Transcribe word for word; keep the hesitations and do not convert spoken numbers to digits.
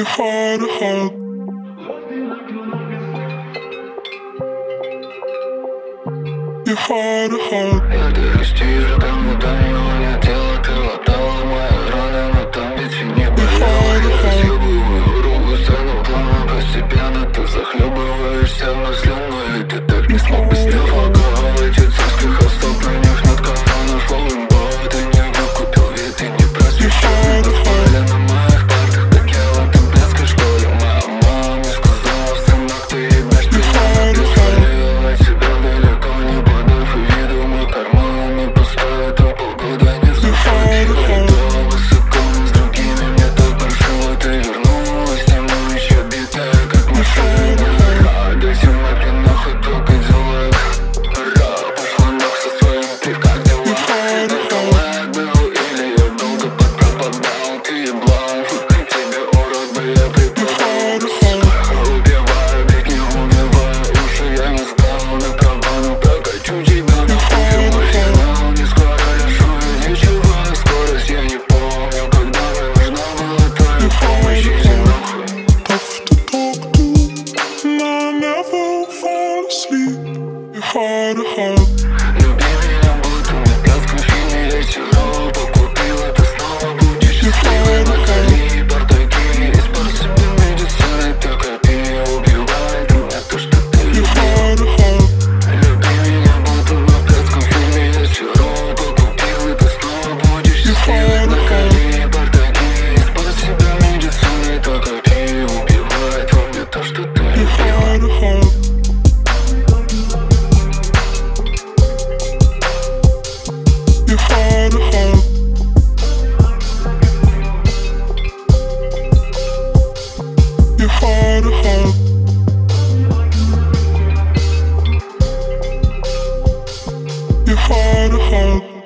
hard to hug. You're hard to hug. Я дорастил, кому до него нет дела. Ты латала мои раны, но там ведь и не болело. Я разъебываю руку сцену плана постепенно. Ты захлебываешься в мысленной, ведь ты так не смог бы сняв алкоголь. Эти царских хостов, на них над кафаном falling boy. Ты не выкупил, ведь ты не просвещен. Распали на моих партах, так я в этом блеске, что ли. Моя мама мне сказала, сынок, ты ебешь меня. Ты свалила тебя далеко, не подав и виду. Мой карман не пустой, то полгода не заходил. Летала высоко, но с другими мне так паршиво. Ты вернулась, не мной еще битая, как машина. А до сих пор ты нахуй только делай. Ра, пошла нах со своим, ты как дела? Это лайк был или я долго подпропадал? Ты еблан, тебе урод бы я преподал. Убиваю, ведь не убиваю, уши я не сдал. На права, ну прокачу тебя нахуй. Мой финал не скоро решу я ничего. Скорость я не помню, когда мне нужна была твоя помощь. Иди нахуй. Tough to talk to, and I never fall asleep. You're hard to hug. Люби меня, будто мы в пятском фильме. Я сижу, покупил это, снова будешь счастливой. Накали бардаки, и спор себе медицины. Ты копи, убивает меня то, что ты You're любил. hard to hug. Люби меня, будто мы в пятском фильме. Я сижу, покупил это, снова будешь счастливой. Накали бардаки, и спор себе медицины. Ты копи, убивает меня то, что ты You're любил. hard to hug. You're hard to hug. You're hard to hug. You're hard to hug.